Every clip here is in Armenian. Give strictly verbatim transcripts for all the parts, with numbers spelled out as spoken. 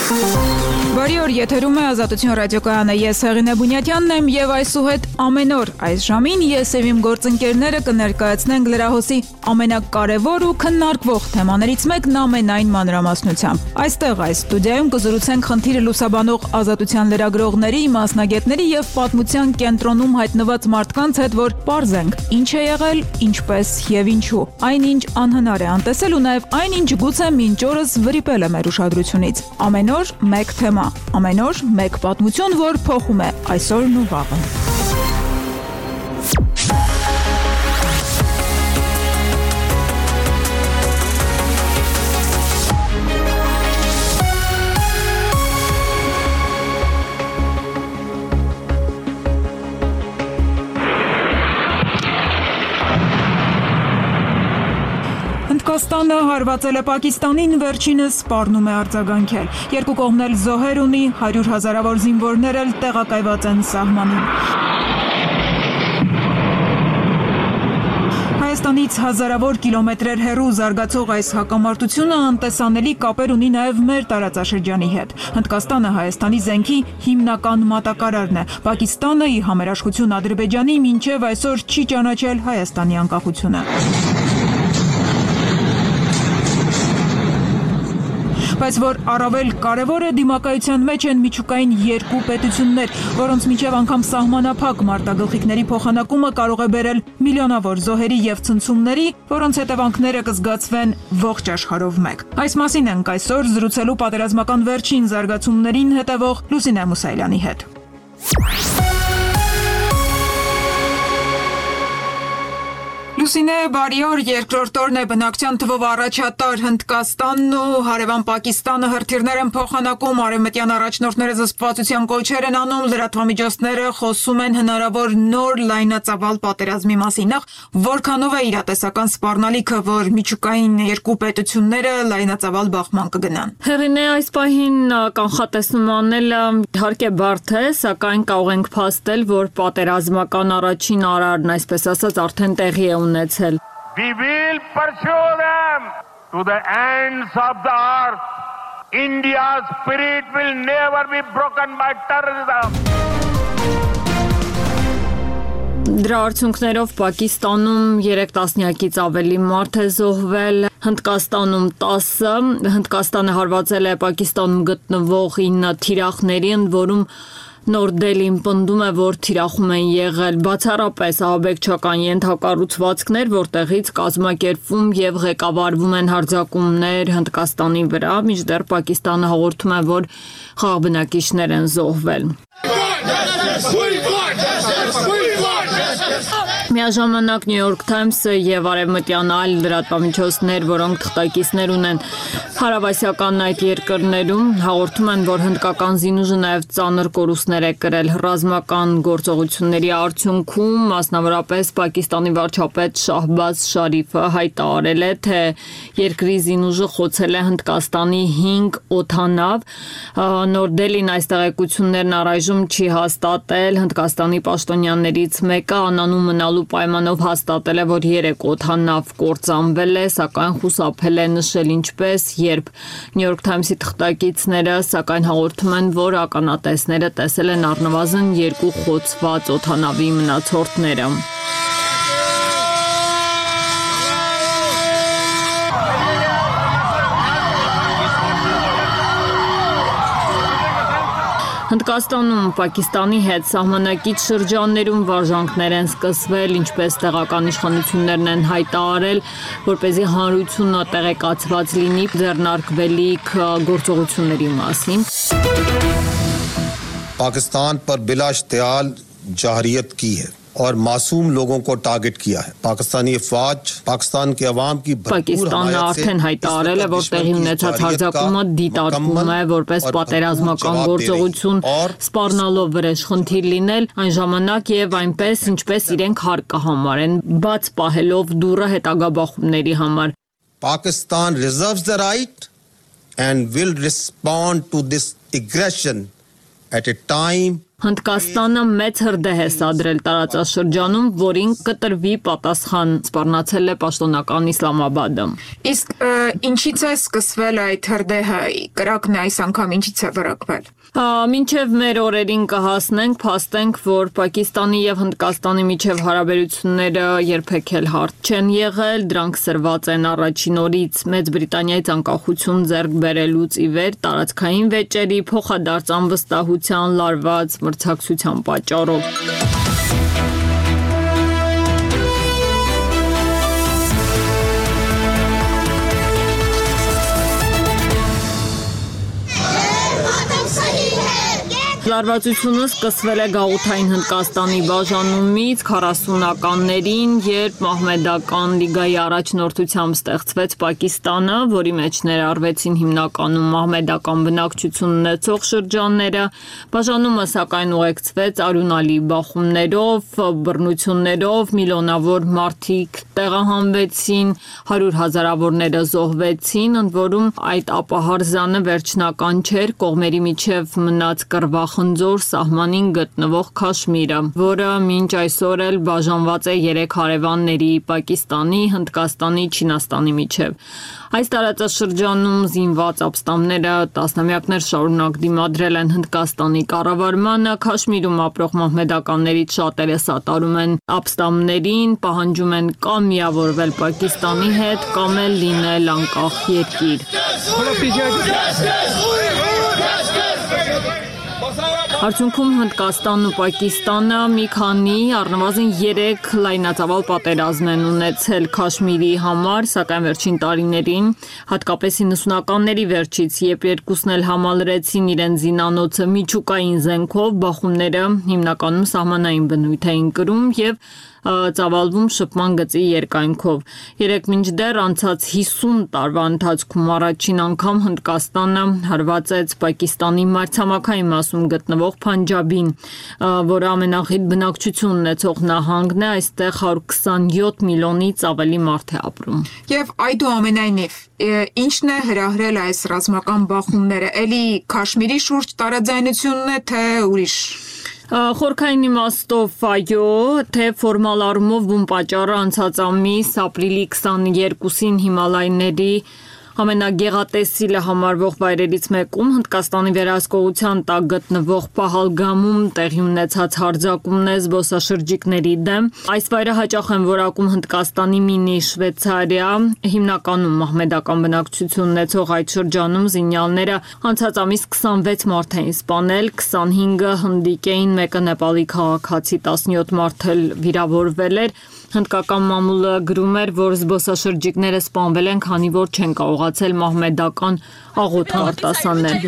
Բարի օր, եթերում է Ազատություն ռադիոկայանը, ես Հեղինե Բունյատյանն եմ եւ այսուհետ ամեն օր այս ժամին ես եւ իմ գործընկերները կներկայացնենք լրահոսի ամենակարևոր ու քննարկվող թեմաներից մեկն ամենայն մանրամասնությամբ։ Այստեղ այս ստուդիայում կզրուցենք խնդիրը լուսաբանող ազատության լրագրողների, մասնագետների եւ պատմության կենտրոնում հայտնված մարդկանց հետ, որ պարզենք ինչ է եղել, ինչպես եւ ինչու։ Այնինչ անհնար է անտեսել ու նաեւ այնինչ գուցե մինչ օրս վրիպել է մեր ուշադրությունից։ Ամեն օր մեկ թեմա, ամեն օր մեկ պատմություն, որ փոխում է այսօրն ու վաղը։ Հնդկաստանը հարվածել է Պակիստանին, վերջինս սպառնում է արձագանքել։ Երկու կողմն էլ զոհեր ունի, հարյուր հազարավոր զինվորներ էլ տեղակայված են սահմանին։ Հայաստանից հազարավոր կիլոմետրեր հեռու զարգացող այս հակամարտությունը անտեսանելի կապեր ունի նաև մեր տարածաշրջանի հետ։ Հնդկաստանը Հայաստանի զենքի հիմնական մատակարարն է։ Պակիստանը իր համերաշխություն Ադրբեջանի մինչև այսօր չի ճանաչել Հայաստանի անկախությունը։ Բայց որ առավել կարևոր է, դիմակայության մեջ են միջուկային երկու պետություններ, որոնց միջև անգամ սահմանափակ մարտագլխիկների փոխանակումը կարող է բերել միլիոնավոր զոհերի եւ ցնցումների, որոնց հետևանքները կզգացվեն ողջ աշխարհով մեկ։ Այս մասին ենք այսօր զրուցելու պատերազմական վերջին զարգացումներին հետևող Լուսինե Մուսայելյանի հետ։ Լուսինե, բարի օր, երկրորդ օրն է բնակչության թվով առաջատար Հնդկաստանն ու հարևան Պակիստանը հրթիռներ են փոխանակում, արևմտյան առաջնորդները զսպվածության կոչեր են անում, լրատվամիջոցները խոսում են հնարավոր նոր լայնածավալ պատերազմի մասին։ Նախ որքանով է իրատեսական սպառնալիքը, որ միջուկային երկու պետությունները լայնածավալ բախման կգնան։ Հեղինե, այս պահին կանխատեսում անելը իհարկե բարդ է, սակայն կարող ենք փաստել, որ պատերազմական առաջին արարն, այսպես ասած, արդեն տեղի է ունեցել։ We will pursue them to the ends of the earth. India's spirit will never be broken by terrorism. Դրա արդյունքներով Պակիստանում երեք տասնյակից ավելի մարդ է զոհվել, Հնդկաստանում տասը, Հնդկաստանը հարվածել է Պակիստանում գտնվող ինը թիրախների, ընդ որում Նոր Դելին պնդում է, որ թիրախում են եղել բացառապես ահաբեկչական ենթակառուցվածքներ, որտեղից կազմակերպվում եւ ղեկավարվում են հարձակումներ Հնդկաստանի վրա, մինչդեռ Պակիստանը հաղորդում է, որ խաղ բնակիչներ են զոհվել։ Միաժամանակ New York Times-ը եւ արևմտյան այլ լրատվամիջոցներ, որոնք թղթակիցներ ունեն հարավասիական այդ երկրներում, հաղորդում են, որ հնդկական զինուժը նաեւ ծանր կորուստներ է կրել ռազմական գործողությունների արդյունքում, մասնավորապես Պակիստանի վարչապետ Շահբազ Շարիֆը հայտարարել է, թե երկրի զինուժը խոցել է Հնդկաստանի հինգ օդանավ։ Նոր Դելին այս տեղեկություններն առայժմ չի հաստատել, Հնդկաստանի պաշտոնյաներից մեկը անանուն մնալու պայմանով հաստատել է, որ երեք օդանավ կործանվել է, սակայն խուսափել է նշել ինչպես, երբ New York Times-ի թղթակիցները սակայն հաղորդում են, որ ականատեսները տեսել են առնվազն երկու խոցված օդանավի մնացորդները։ Հնդկաստանում Պակիստանի հետ սահմանակից շրջաններում վարժանքներ են սկսվել, ինչպես տեղական իշխանություններն են հայտարարել, որպեսզի հանրությունը տեղեկացված լինի ձեռնարկվելիք գործողությունների մասին։ पाकिस्तान पर बिला इश्तियाल जाहरियत की है और मासूम लोगों को टारगेट किया है। पाकिस्तानी अफवाज पाकिस्तान के अवाम की Պակիստանը արդեն հայտարարել է, որ տեղի ունեցած հարձակումը դիտարկվում է որպես պատերազմական գործողություն, սպառնալով վրեժ խնդիր լինել, այն ժամանակ եւ այնպես, ինչպես իրենք հարկ կհամարեն, բաց պահելով դուռը հետագա բախումների համար։ Pakistan reserves the right and will respond to this aggression at a time Հնդկաստանը մեծ հրդեհ է սադրել տարածաշրջանում, որին կտրվի պատասխան, սպառնացել է պաշտոնական Իսլամաբադը։ Իսկ ինչից է սկսվել այդ հրդեհը, կրակն այս անգամ ինչից է վրակվել։ Մինչև մեր օրերին կհասնենք, փաստենք, որ Պակիստանի եւ Հնդկաստանի միջև հարաբերությունները երբեք էլ հարթ չեն եղել, դրանք սրված են առաջին օրից Մեծ Բրիտանիայից անկախություն ձեռք բերելուց ի վեր տարածքային վեճերի փոխադարձ անվստահության, լարված մրցակցության պատճառով։ Լարվածությունը սկսվել է գաղութային Հնդկաստանի բաժանումից քառասունականներին, երբ մահմեդական լիգայի առաջնորդությամբ ստեղծվեց Պակիստանը, որի մեջ ներառվեցին հիմնականում մահմեդական բնակչություն ունեցող շրջանները, բաժանումը սակայն ուղեկցվեց արյունալի բախումներով, բռնություններով, միլիոնավոր մարդիկ տեղահանվեցին, հարյուր հազարավորները զոհվեցին, ընդ որում այդ ապահարզանը վերջնական չէր, կողմերի միջև մնաց կռվախ խնձոր սահմանին գտնվող Քաշմիրը, որը մինչ այսօր էլ բաժանված է երեք հարևանների՝ Պակիստանի, Հնդկաստանի, Չինաստանի միջև։ Այս տարածաշրջանում զինված ապստամբները տասնամյակներ շարունակ դիմադրել են Հնդկաստանի կառավարմանը, Քաշմիրում ապրող մահմեդականներից շատերը սատարում են ապստամբներին, պահանջում են կամ միավորվել Պակիստանի հետ, կամ էլ լինել անկախ երկիր։ Արդյունքում Հնդկաստանն ու Պակիստանը մի քանի առնվազն երեք լայնածավալ պատերազմ են ունեցել Քաշմիրի համար, սակայն վերջին տարիներին, հատկապես իննսունականների վերջից, երբ երկուսն էլ համալրեցին իրենց զինանոցը միջուկային զենքով, բախումները հիմնականում սահմանային բնույթ էին կրում եւ ծավալվում շփման գծի երկայնքով։ Երեք մինչդեռ անցած հիսուն տարվա ընթացքում առաջին անգամ Հնդկաստանը հարվածեց Պակիստանի մայրցամաքային մասում գտնվող Փանջաբին, որը ամենախիտ բնակչություն ունեցող նահանգն է, այստեղ հարյուր քսանյոթ միլիոնից ավելի մարդ է ապրում։ Եվ այդուամենայնիվ, ինչն է հրահրել այս ռազմական բախումները, էլի Քաշմիրի շուրջ տարաձայնությունն է, թե ուրիշ։ Խորքային իմաստով այո, թե ֆորմալ առումով բուն պատճառը անցած ամիս ապրիլի քսաներկուսին Հիմալայների ամենագեղատեսիլը համարվող վայրերից մեկում Հնդկաստանի վերահսկողության տակ գտնվող Պահալգամում տեղի ունեցած հարձակումն է զբոսաշրջիկների դեմ։ Այս վայրը հաճախ են որակում Հնդկաստանի մինի Շվեյցարիա, հիմնականում մահմեդական բնակչություն ունեցող այդ շրջանում զինյալները անցած ամիս քսանվեց մարդ էին սպանել, քսանհինգը հնդիկ էին, մեկը նեպալի քաղաքացի, տասնյոթ մարդ էլ վիրավորվել էր։ Հնդկական մամուլը գրում էր, որ զբոսաշրջիկները սպանվել են, քանի որ չեն կարողացել մահմեդական աղոթք արտասանել։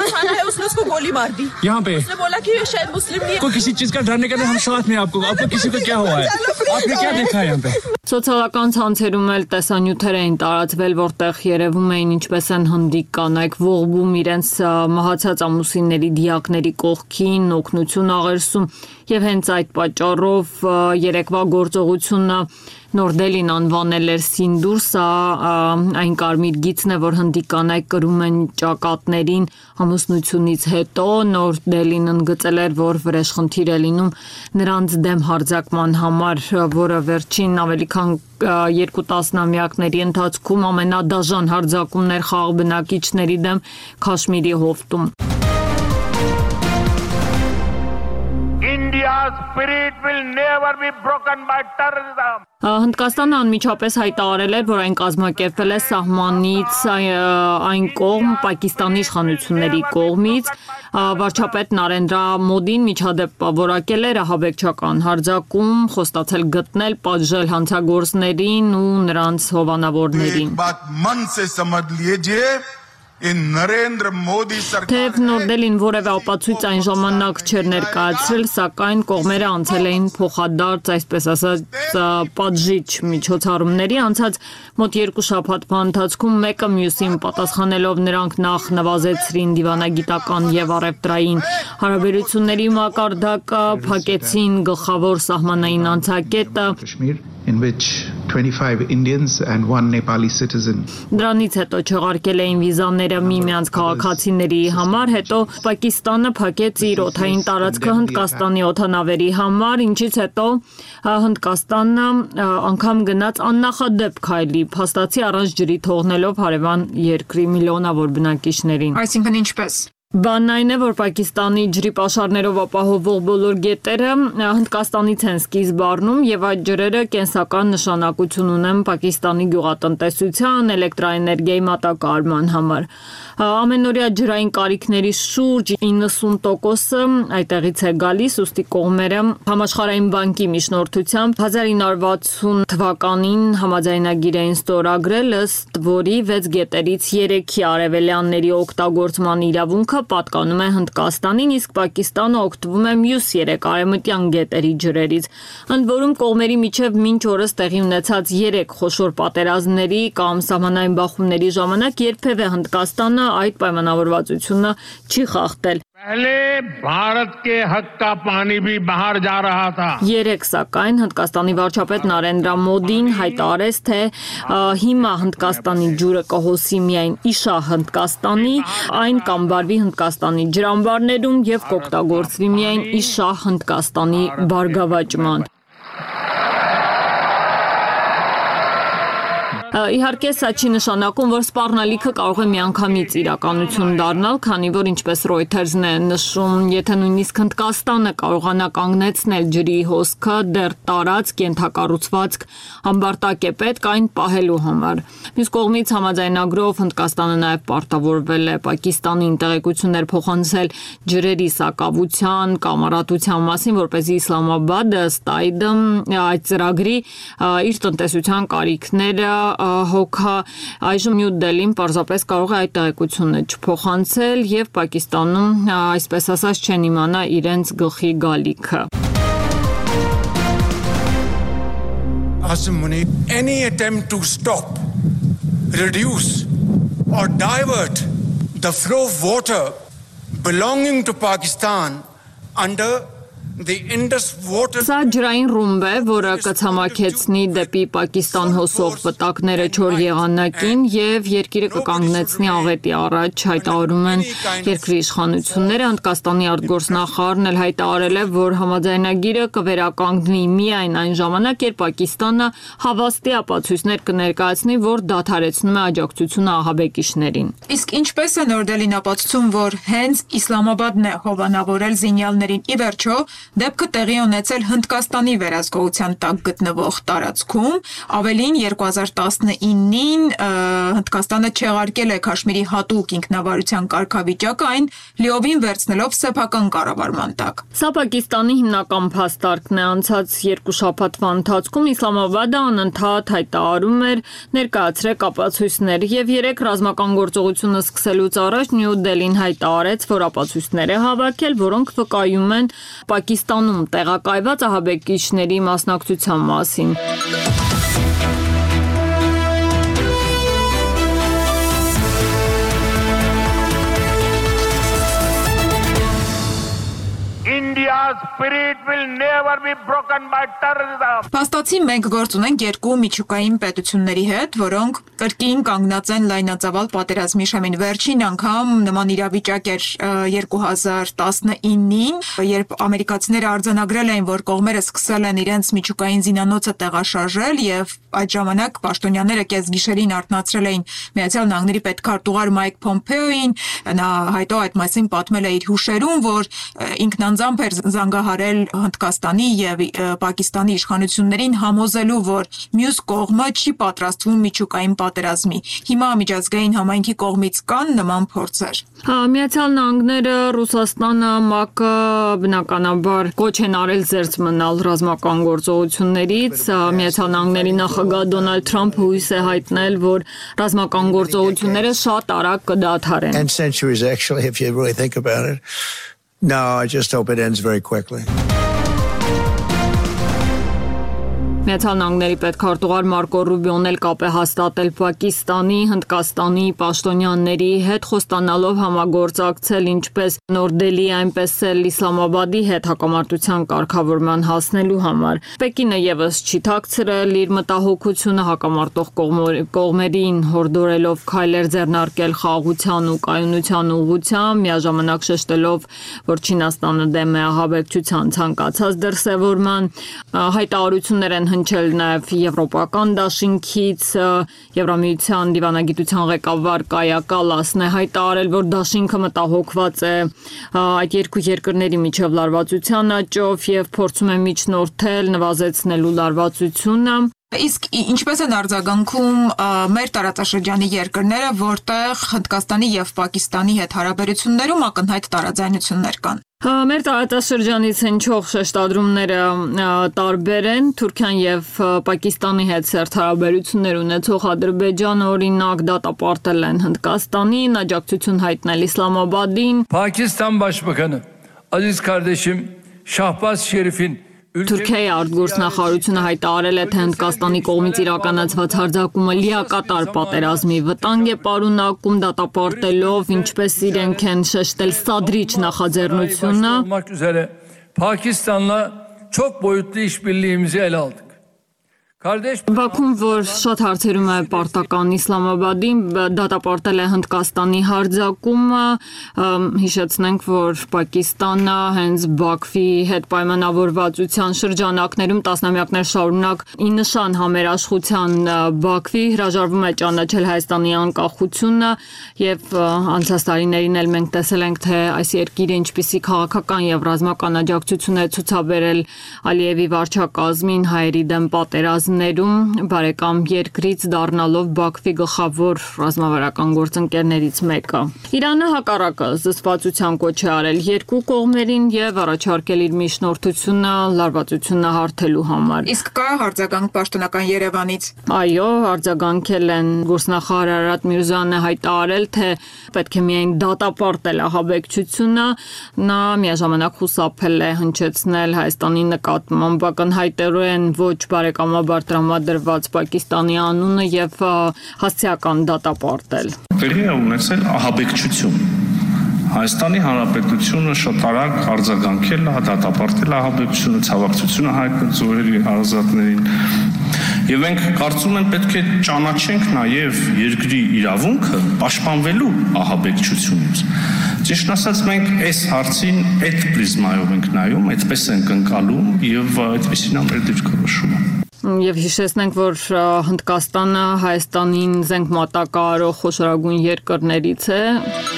यहाँ पे कोई किसी चीज का डरने का नहीं, हम साथ में आपको आपको किसी को क्या हुआ है, आपने क्या देखा है यहाँ पे। Սոցիալական ցանցերում էլ տեսանյութեր էին տարածվել, որտեղ երևում էին ինչպես են հնդիկ կանայք ողբում իրենց մահացած ամուսինների դիակների կողքին, օգնություն աղերսում, եւ հենց այդ պատճառով երեկվա գործողությունը Նոր Դելին անվանել էր Սինդուր, սա այն կարմիր գիծն է, որ հնդիկ կանայք կրում են ճակատներին ամուսնությունից հետո։ Նոր Դելին ընդգծել էր, որ վրեժխնդիր է լինում նրանց դեմ հարձակման համար, որը վերջին ավելի քան երկու տասնամյակների ընթացքում ամենադաժան հարձակումներ խաղաղ բնակիչների դեմ Քաշմիրի հովտում։ India's spirit will never be broken by terrorism. Հնդկաստանը անմիջապես հայտարարել էր, որ այն կազմակերպվել է սահմանից այն կողմ Պակիստանի իշխանությունների կողմից։ Վարչապետ Նարենդրա Մոդին միջադեպ որակել էր ահաբեկչական հարձակում, խոստացել գտնել, պատժել հանցագործներին ու նրանց հովանավորներին։ Թեև Նոր Դելին որևէ ապացույց այն ժամանակ չէր ներկայացրել, սակայն կողմերը անցել էին փոխադարձ, այսպես ասած, պատժիչ միջոցառումների, անցած մոտ երկու շաբաթվա ընթացքում մեկը մյուսին պատասխանելով նրանք նախ նվազեցրին դիվանագիտական եւ առևտրային հարաբերությունների մակարդակը, փակեցին գլխավոր սահմանային անցակետը in which twenty-five Indians and one Nepali citizen. Դրանից հետո չեղարկել էին վիզաները միմյանց քաղաքացիների համար, հետո Պակիստանը փակեց իր օդային տարածքը Հնդկաստանի օդանավերի համար, ինչից հետո Հնդկաստանը անգամ գնաց աննախադեպ քայլի, փաստացի առանց ջրի թողնելով հարևան երկրի միլիոնավոր բնակիչներին։ Այսինքն ինչպես։ Բանն այն է, որ Պակիստանի ջրի պաշարներով ապահովող բոլոր գետերը Հնդկաստանից են սկիզբ առնում եւ այդ ջրերը կենսական նշանակություն ունեն Պակիստանի գյուղատնտեսության, էլեկտրաէներգիայի մատակարարման համար։ Ամենօրյա ջրային կարիքների շուրջ իննսուն տոկոսը այդտեղից է գալիս, ուստի կողմերը Համաշխարհային բանկի միջնորդությամբ հազար ինը հարյուր վաթսուն թվականին համաձայնագիր էին ստորագրել, ըստ որի վեց գետերից երեքի արևելյանների օգտագործման իրավունքը պատկանում է Հնդկաստանին, իսկ Պակիստանը օգտվում է մյուս երեք արևմտյան գետերի ջրերից։ Ընդ որում կողմերի միջև մինչ օրս տեղի ունեցած երեք խոշոր պատերազմների կամ սահմանային բախումների ժամանակ երբևէ Հնդկաստանը այդ պայմանավորվածությունը չի խախտել։ पहले भारत के हक का पानी भी बाहर जा रहा था। Երեք սակայն Հնդկաստանի վարչապետ Նարենդրա Մոդին հայտարարեց, թե հիմա Հնդկաստանի ջուրը կհոսի միայն իշա Հնդկաստանի, այն կամբարվի Հնդկաստանի ջրամբարներում եւ կօգտագործվի միայն իշա Հնդկաստանի բարգավաճման։ Իհարկե, սա չի նշանակում, որ սպառնալիքը կարող է միանգամից իրականություն դառնալ, քանի որ ինչպես Reuters-ն է նշում, եթե նույնիսկ Հնդկաստանը կարողանա կանգնեցնել ջրի հոսքը, դեռ տարածք ենթակառուցվածք համբարտակ է պետք այն պահելու համար։ Մյուս կողմից համաձայնագրով Հնդկաստանը նաև պարտավորվել է Պակիստանին տեղեկություններ փոխանցել ջրերի սակավության կամ առատության մասին, որպեսզի Իսլամաբադը ըստ այդ ծրագրի իր տնտեսության կարիքները հոգա, այժմ Նյու Դելին պարզապես կարող է այդ տեղեկությունը չփոխանցել եւ Պակիստանում այսպես ասած չեն իմանա իրենց գլխի գալիքը։ Asim Muni, any attempt to stop, reduce or divert the flow of water belonging to Pakistan under the Indus water. Սա ջրային ռումբ է, որը կցամաքեցնի դեպի Պակիստան հոսող վտակները չոր եղանակին եւ երկիրը կկանգնեցնի աղետի առաջ, հայտարարում են երկրի իշխանությունները։ Հնդկաստանի արտգործնախարարն էլ հայտարարել է, որ համաձայնագիրը կվերականգնվի միայն այն ժամանակ, երբ Պակիստանը հավաստի ապացույցներ կներկայացնի, որ դադարեցնում է աջակցությունը ահաբեկիչներին։ Իսկ ինչպես է Նոր Դելին ապացուցում, որ հենց Իսլամաբադն է հովանավորել զինյալներին։ Ի վերջո դեպքը տեղի ունեցել Հնդկաստանի վերահսկողության տակ գտնվող տարածքում, ավելին երկու հազար տասնինին Հնդկաստանը չեղարկել է Քաշմիրի հատուկ ինքնավարության կարգավիճակը, այն լիովին վերցնելով սեփական կառավարման տակ։ Սա Պակիստանի հիմնական փաստարկն է, անցած երկու շաբաթվա ընթացքում Իսլամաբադը անընդհատ հայտարարում էր ներկայացրեք ապացույցներ եւ երեք ռազմական գործողությունը սկսելուց առաջ Նյու Դելին հայտարարեց, որ ապացույցներ է հավաքել, որոնք վկայում են Պակիստանում տեղակայված ահաբեկիչների մասնակցության մասին։ India's spirit will never be broken by terrorism. Փաստացի մենք գործ ունենք երկու միջուկային պետությունների հետ, որոնք կրկին կանգնած են լայնածավալ պատերազմի շեմին։ Վերջին անգամ նման իրավիճակ էր երկու հազար տասնինին, երբ ամերիկացիները արձանագրել էին, որ կողմերը սկսել են իրենց միջուկային զինանոցը տեղաշարժել եւ այդ ժամանակ պաշտոնյաները կեսգիշերին արթնացրել էին Միացյալ Նահանգների պետքարտուղար Մայք Փոմփեոին, նա հետո այդ մասին պատմել է իր հուշերում, որ ինքնանձամբ էր զանգահարել Հնդկաստանի եւ Պակիստանի իշխանություններին համոզելու, որ մյուս կողմը չի պատրաստվում միջուկային պատերազմի։ Հիմա միջազգային համայնքի կողմից կան նման փորձեր։ Միացյալ Նահանգները, Ռուսաստանը, ՄԱԿ-ը բնականաբար կոչ են արել զերծ մնալ ռազմական գործողություններից։ Միացյալ Նահանգների նախագահ Դոնալդ Թրամփը հույս է հայտնել, որ ռազմական գործողությունները շատ արագ կդադարեն։ And centuries actually, if you really think about it. No, I just hope it ends very quickly. Միացյալ Նահանգների պետքարտուղար Մարկո Ռուբիոն էլ կապ է հաստատել Պակիստանի, Հնդկաստանի պաշտոնյաների հետ, խոստանալով համագործակցել ինչպես Նոր Դելհիի, այնպես էլ Իսլամաբադի հետ հակամարտության կարգավորման հասնելու համար։ Պեկինը եւս չի թաքցրել իր մտահոգությունը հակամարտող կողմերին հորդորելով քայլեր ձեռնարկել խաղաղության ու կայունության ուղղությամբ, միաժամանակ շեշտելով, որ Չինաստանը դեմ է ահաբեկչության ցանկացած դրսևորման, հայտարարություններ են հնչել նաև եվրոպական դաշինքից, Եվրամիության դիվանագիտության ղեկավար Կայա Կալասն է հայտարարել, որ դաշինքը մտահոգված է այդ երկու երկրների միջև լարվածության աճով եւ փորձում է միջնորդել, նվազեցնելու լարվածությունը։ Իսկ ինչպես են արձագանքում մեր տարածաշրջանի երկրները, որտեղ Հնդկաստանի եւ Պակիստանի հետ հարաբերություններում ակնհայտ տարաձայնություններ կան։ Մեր տարածաշրջանից հնչող շեշտադրումները տարբեր են։ Թուրքիան եւ Պակիստանի հետ սերտ հարաբերություններ ունեցող Ադրբեջանը օրինակ դատապարտել են Հնդկաստանին, աջակցություն հայտնել Իսլամաբադին։ Pakistan Başbakanı Aziz kardeşim Şahbaz Şerif'in Թուրքիայի արտգործնախարարությունը հայտարարել է, թե Հնդկաստանի կողմից իրականացված հարձակումը լիակատար պատերազմի վտանգ է պարունակում, դատապարտելով, ինչպես իրենք են շեշտել, սադրիչ նախաձեռնությունը։ Pakistan'la çok boyutlu işbirliğimizi ele aldık. Բաքուն, որ շատ հարցերում է պարտական Իսլամաբադին, դատապարտել է Հնդկաստանի հարձակումը, հիշեցնենք, որ Պակիստանը հենց Բաքվի հետ պայմանավորվածության շրջանակներում տասնամյակներ շարունակ ի նշան համերաշխության Բաքվի հրաժարվում է ճանաչել Հայաստանի անկախությունը եւ անցած տարիներին էլ մենք տեսել ենք, թե այս երկիրը ինչպիսի քաղաքական եւ ռազմական աջակցություն է ցուցաբերել Ալիևի վարչակազմին հայերի դեմ պատերազմ ներում բարեկամ երկրից դառնալով Բաքվի գլխավոր ռազմավարական գործընկերներից մեկը։ Իրանը հակառակը զսպվածության կոչ է արել երկու կողմերին եւ առաջարկել իր միջնորդությունը լարվածությունը հարթելու համար։ Իսկ կա հարձագանք պաշտոնական Երևանից։ Այո, արձագանքել են գործնախարար Արարատ Միրզոյանը հայտարարել, թե պետք է միայն դատապարտել ահաբեկչությունը, նա միաժամանակ խուսափել է հնչեցնել Հայաստանի նկատմամբ ակնհայտորեն ոչ բարեկամաբար տրամադրված Պակիստանի անունը եւ հասցեական դատապարտել։ Տեղի է ունեցել ահաբեկչություն։ Հայաստանի Հանրապետությունը շատ արագ արձագանքել է, դատապարտել ահաբեկչությունը, ցավակցությունը հայտնել զոհերի հարազատներին։ Եվ մենք կարծում եմ պետք է ճանաչենք նաև երկրի իրավունքը պաշտպանվելու ահաբեկչությունից։ Ճիշտ ասած, մենք այս հարցին այդ պրիզմայով ենք նայում, այդպես ենք ընկալում եւ այդպեսին է մեր դիրքորոշումը։ Եվ հիշեցնենք, որ Հնդկաստանը Հայաստանին զենք մատակարարող խոշորագույն երկրներից է։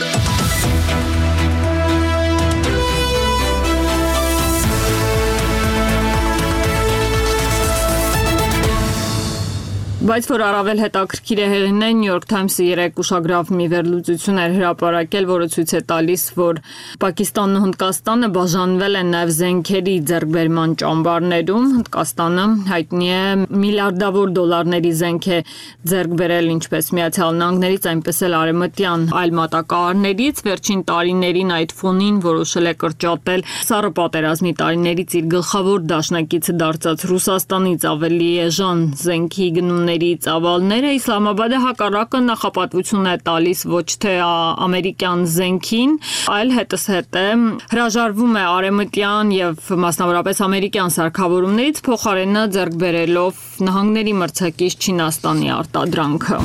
Բայց որ առավել հետաքրքիր է հեղինն է, New York Times-ը երեկ ուշագրավ մի վերլուծություն էր հրապարակել, որը ցույց է տալիս, որ Պակիստանն ու Հնդկաստանը բաժանվել են նաև զենքերի ձեռքբերման ճամբարներում։ Հնդկաստանը հայտնի է միլիարդավոր դոլարների զենք է ձեռք բերել ինչպես Միացյալ Նահանգներից, այնպես էլ արևմտյան այլ մատակարարներից։ Վերջին տարիներին այդ ֆոնին որոշել է կրճատել սառը պատերազմի տարիներից իր գլխավոր դաշնակիցը դարձած Ռուսաստանից ավելի էժան զենքի գնումների ծավալները։ Իսլամաբադը հակառակը նախապատվություն է տալիս ոչ թե ամերիկյան զենքին, այլ հետզհետե հրաժարվում է արևմտյան եւ մասնավորապես ամերիկյան սարքավորումներից, փոխարենը ձեռք բերելով նահանգների մրցակից Չինաստանի արտադրանքը։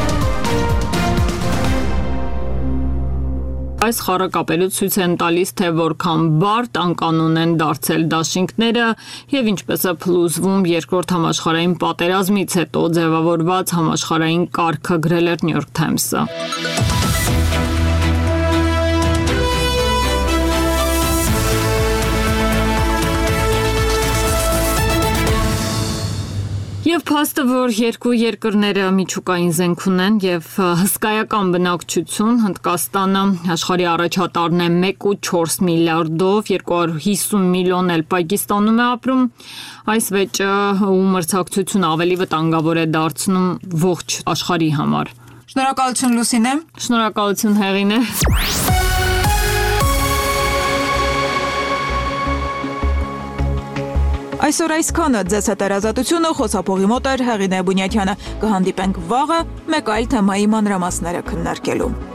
Այս խառը կապելուց ցույց են տալիս, թե որքան բարդ անկանոն են դարձել դաշինքները եւ ինչպես է փլուզվում երկրորդ համաշխարհային պատերազմից հետո ձևավորված համաշխարհային կարգը, գրել էր New York Times-ը։ Եվ փաստը, որ երկու երկրները միջուկային զենք ունեն եւ հսկայական բնակչություն, Հնդկաստանը աշխարհի առաջատարն է մեկ կόμμα չորս միլիարդով, երկու հարյուր հիսուն միլիոն էլ Պակիստանում է ապրում, այս վեճը ու մրցակցությունը ավելի վտանգավոր է դարձնում ողջ աշխարհի համար։ Շնորհակալություն Լուսինե։ Շնորհակալություն Հեղինե։ Այսօր այսքանը ձեզ հետ Ազատությունը խոսափողի մոտ էր Հեղինե Բունյաթյանը։ Կհանդիպենք վաղը մեկ այլ թեմայի մանրամասները քննարկելու։